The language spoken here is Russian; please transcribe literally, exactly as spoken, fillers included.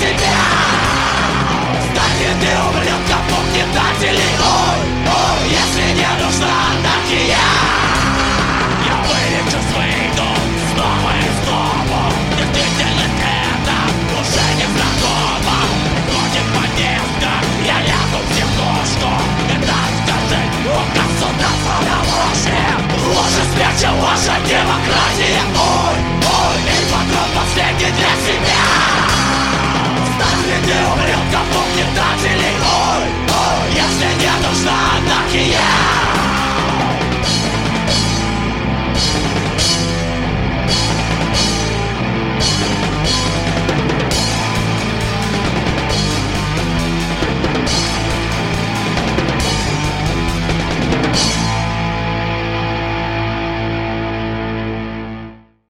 себя. Стань ты ублюдков, угнетателей. Ой, ой, если не нужна анархия, я вылечу свой дом снова и снова. Действительность это уже не знакома. Ходим по местам, я лягу в психушку. И так скажи, у государства на ложи. Ложи смерти, ложи демократии. Ой, ой, и патрон последний для себя. Стань ты ублюдков, угнетателей. Ой, ой, если не нужна анархия.